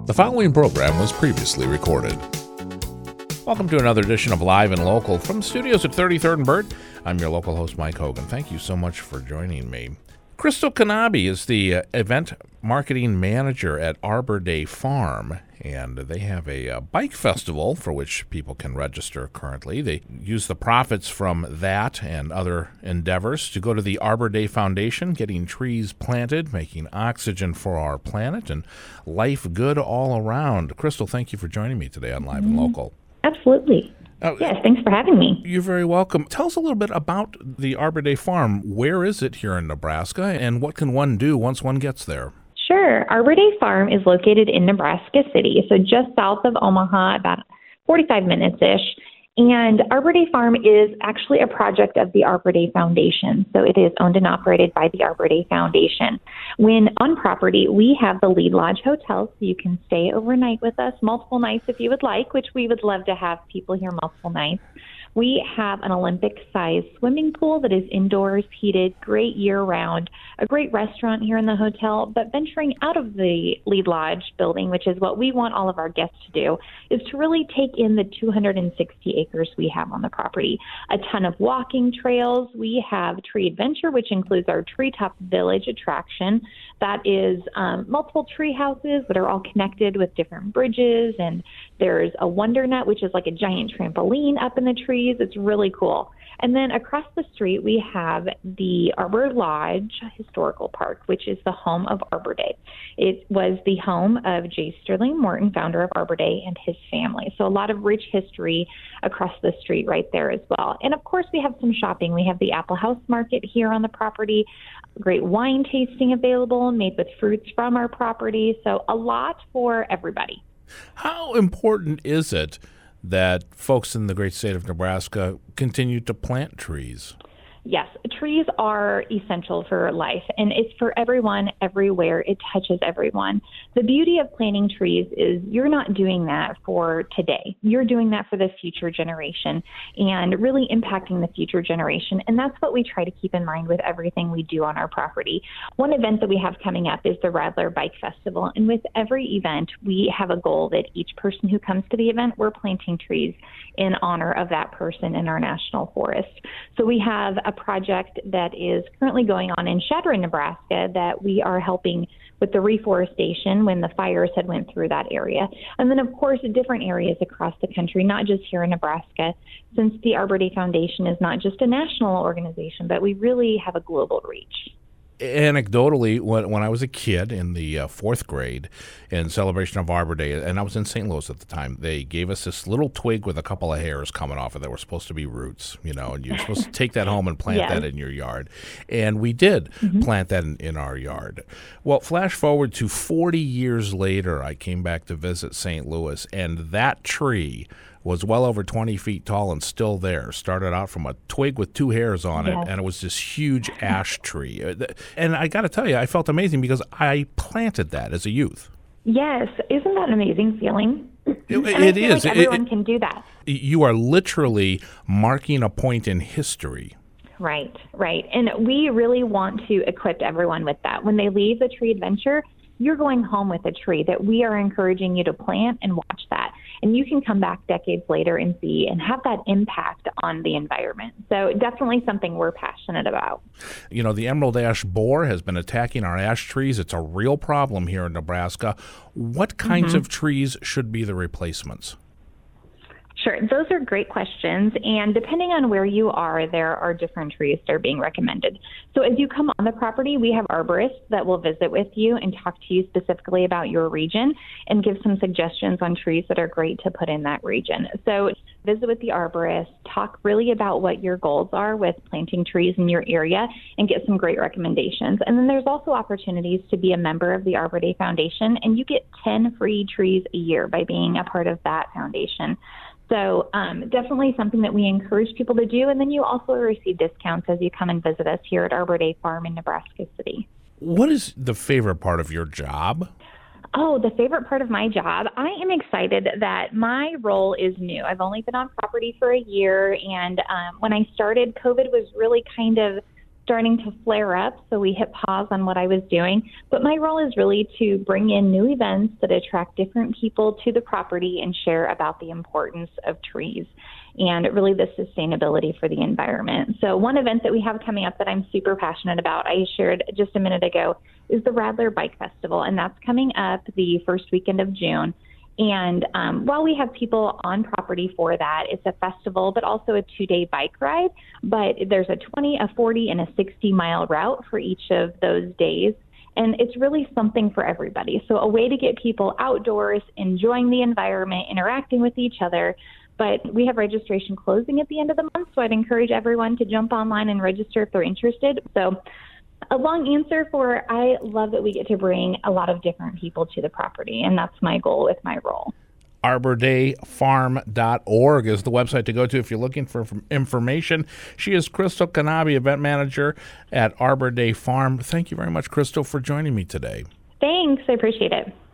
The following program was previously recorded. Welcome to another edition of Live and Local from studios at 33rd and Burt. I'm your local host, Mike Hogan. Thank you so much for joining me. Crystal Kanabi is the event marketing manager at Arbor Day Farm, and they have a bike festival for which people can register currently. They use the profits from that and other endeavors to go to the Arbor Day Foundation, getting trees planted, making oxygen for our planet, and life good all around. Crystal, thank you for joining me today on Live and Local. Absolutely. Yes, thanks for having me. You're very welcome. Tell us a little bit about the Arbor Day Farm. Where is it here in Nebraska, and what can one do once one gets there? Sure. Arbor Day Farm is located in Nebraska City, so just south of Omaha, about 45 minutes-ish. And Arbor Day Farm is actually a project of the Arbor Day Foundation, so it is owned and operated by the Arbor Day Foundation. When on property, we have the Lead Lodge Hotel, so you can stay overnight with us, multiple nights if you would like, which we would love to have people here multiple nights. We have an Olympic-sized swimming pool that is indoors, heated, great year-round, a great restaurant here in the hotel, but venturing out of the Lead Lodge building, which is what we want all of our guests to do, is to really take in the 260 acres we have on the property. A ton of walking trails. We have Tree Adventure, which includes our Treetop Village attraction. That is multiple tree houses that are all connected with different bridges, and there's a Wonder Nut, which is like a giant trampoline up in the trees. It's really cool. And then across the street, we have the Arbor Lodge Historical Park, which is the home of Arbor Day. It was the home of J. Sterling Morton, founder of Arbor Day, and his family. So a lot of rich history across the street right there as well. And of course, we have some shopping. We have the Apple House Market here on the property, great wine tasting available, made with fruits from our property. So a lot for everybody. How important is it that folks in the great state of Nebraska continue to plant trees? Yes, trees are essential for life, and it's for everyone, everywhere. It touches everyone. The beauty of planting trees is you're not doing that for today. You're doing that for the future generation and really impacting the future generation, and that's what we try to keep in mind with everything we do on our property. One event that we have coming up is the Rattler Bike Festival, and with every event, we have a goal that each person who comes to the event, we're planting trees in honor of that person in our national forest. So we have a project that is currently going on in Chadron, Nebraska, that we are helping with the reforestation when the fires had went through that area. And then, of course, different areas across the country, not just here in Nebraska, since the Arbor Day Foundation is not just a national organization, but we really have a global reach. Anecdotally, when I was a kid in the fourth grade in celebration of Arbor Day, and I was in St. Louis at the time, they gave us this little twig with a couple of hairs coming off it that were supposed to be roots, and you're supposed to take that home and plant that in your yard. And we did plant that in our yard. Well, flash forward to 40 years later, I came back to visit St. Louis, and that tree was well over 20 feet tall and still there. Started out from a twig with two hairs on it, and it was this huge ash tree. And I got to tell you, I felt amazing because I planted that as a youth. Yes. Isn't that an amazing feeling? It is. Like everyone can do that. You are literally marking a point in history. Right. And we really want to equip everyone with that. When they leave the Tree Adventure, you're going home with a tree that we are encouraging you to plant and watch that. And you can come back decades later and see and have that impact on the environment. So definitely something we're passionate about. The emerald ash borer has been attacking our ash trees. It's a real problem here in Nebraska. What kinds of trees should be the replacements? Sure. Those are great questions. And depending on where you are, there are different trees that are being recommended. So as you come on the property, we have arborists that will visit with you and talk to you specifically about your region and give some suggestions on trees that are great to put in that region. So visit with the arborist, talk really about what your goals are with planting trees in your area and get some great recommendations. And then there's also opportunities to be a member of the Arbor Day Foundation, and you get 10 free trees a year by being a part of that foundation. So definitely something that we encourage people to do. And then you also receive discounts as you come and visit us here at Arbor Day Farm in Nebraska City. What is the favorite part of your job? Oh, the favorite part of my job, I am excited that my role is new. I've only been on property for a year, and when I started, COVID was really kind of starting to flare up, so we hit pause on what I was doing. But my role is really to bring in new events that attract different people to the property and share about the importance of trees and really the sustainability for the environment. So one event that we have coming up that I'm super passionate about, I shared just a minute ago, is the Radler Bike Festival, and that's coming up the first weekend of June. And while we have people on property for that, it's a festival, but also a 2-day bike ride. But there's a 20, a 40, and a 60-mile route for each of those days. And it's really something for everybody. So a way to get people outdoors, enjoying the environment, interacting with each other. But we have registration closing at the end of the month, so I'd encourage everyone to jump online and register if they're interested. So a long answer for I love that we get to bring a lot of different people to the property, and that's my goal with my role. ArborDayFarm.org is the website to go to if you're looking for information. She is Crystal Kanabe, event manager at Arbor Day Farm. Thank you very much, Crystal, for joining me today. Thanks. I appreciate it.